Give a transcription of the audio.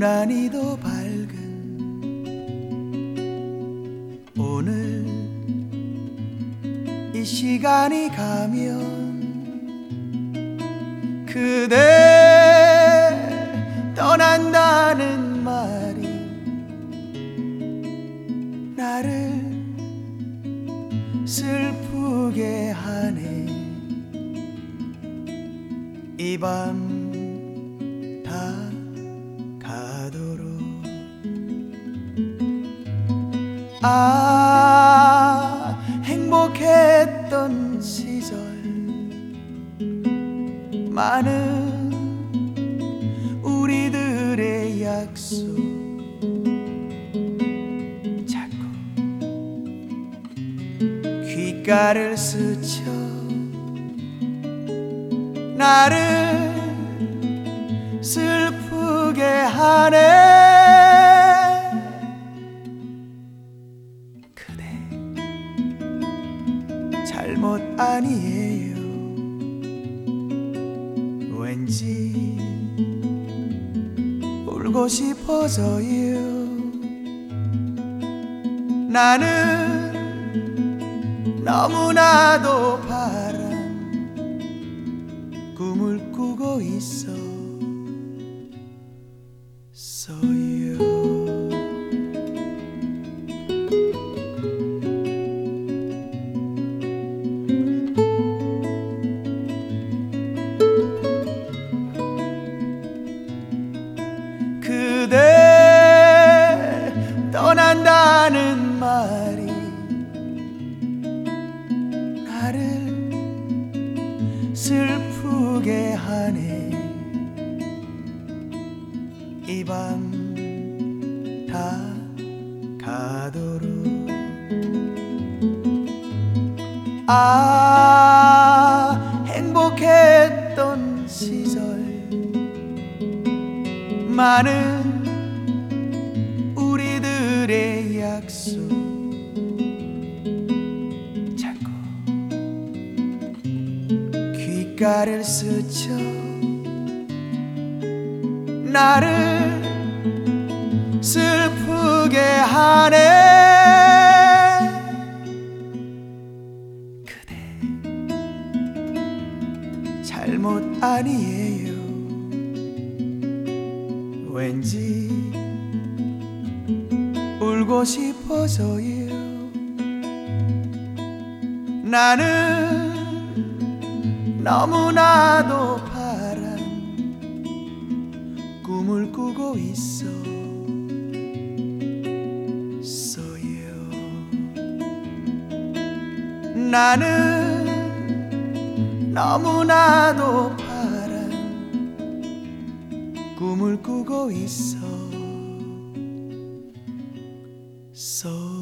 유난히도 밝은 오늘 이 시간이 가면 그대 떠난다는 말이 나를 슬프게 하네. 이 밤 다 가도록 행복했던 시절 많은 우리들의 약속 자꾸 귓가를 스쳐 나를 슬프게 하네. 그대 잘못 아니에요. 왠지 울고 싶어져요. 나는 너무나도 바람 꿈을 꾸고 있어. 그대 떠난다는 말이 나를 슬프게 하네. 이 밤 다 가도록 행복했던 시절 많은 우리들의 약속 자꾸 귓가를 스쳐 나를 슬프게 하네. 그대 잘못 아니에요. 왠지 울고 싶어져요. 나는 너무나도 바람 꿈을 꾸고 있어. 나는 너무나도 바람 꿈을 꾸고 있어.